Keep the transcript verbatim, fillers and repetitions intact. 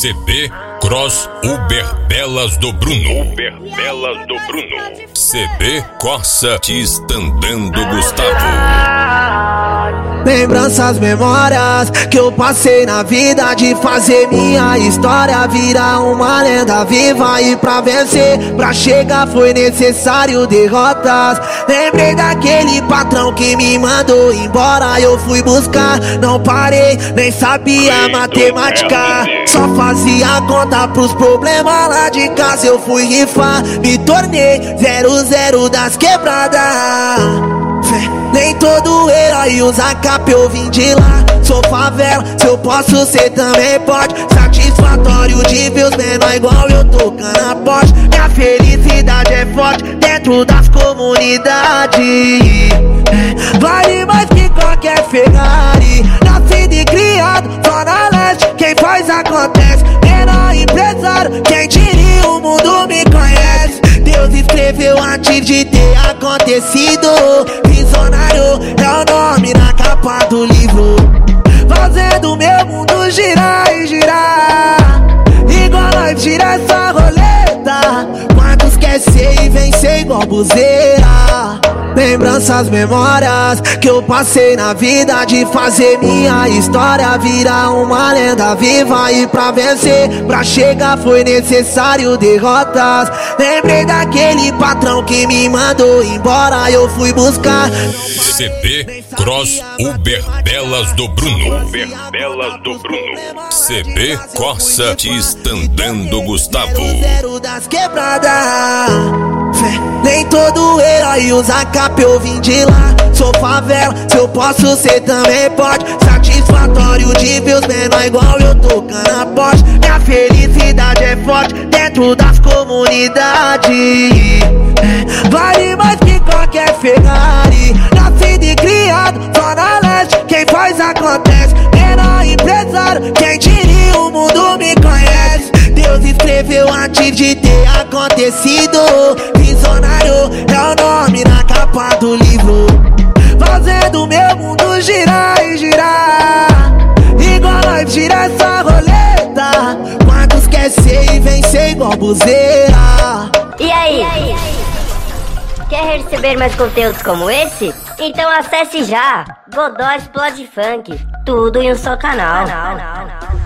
C B Cross Uber Belas do Bruno. Uber Belas do Bruno. C B Corsa Tistandando Gustavo. Lembranças, memórias que eu passei na vida, de fazer minha história virar uma lenda viva. E pra vencer, pra chegar foi necessário derrotas. Lembrei daquele patrão que me mandou embora. Eu fui buscar, não parei, nem sabia matemática. Só fazia conta pros problemas lá de casa. Eu fui rifar, me tornei zero zero das quebradas. Nem todo herói usa capa, eu vim de lá. Sou favela, se eu posso ser também pode. Satisfatório de ver os menor igual eu tocando a poste. Minha felicidade é forte dentro das comunidades. É, vale mais que qualquer Ferrari. Nascido e criado, Zona Leste, quem faz acontece. Menor empresário, quem diria o mundo me conhece. Deus escreveu antes de ter acontecido. Visionário é o nome na capa do livro. Fazendo meu mundo girar e girar, igual nós gira essa roleta. Quantos quer ser e vencer igual buzeira? Lembranças, memórias que eu passei na vida, de fazer minha história virar uma lenda viva. E pra vencer, pra chegar foi necessário derrotas. Lembrei daquele patrão que me mandou embora. Eu fui buscar C B Cross Uber Belas do Bruno. Uber Belas do Bruno. C B Corsa Tistandando Gustavo. Zero das quebradas. Nem todo herói usa capa, eu vim de lá. Sou favela, se eu posso ser também pode. Satisfatório de ver os menor igual eu tocando a poste. Minha felicidade é forte dentro das comunidades. É, vale mais que qualquer Ferrari. Nascido e criado, Zona Leste, quem faz acontece. Menor empresário, quem diria o mundo me conhece. Deus escreveu antes de ter acontecido. Visionário é o nome na capa do livro. Fazendo meu mundo girar e girar, igual nós gira essa roleta. Quantos quer ser e vencer igual buzeira? E aí? E aí? Quer receber mais conteúdos como esse? Então acesse já Godó Explode Funk. Tudo em um só canal. canal, canal, canal.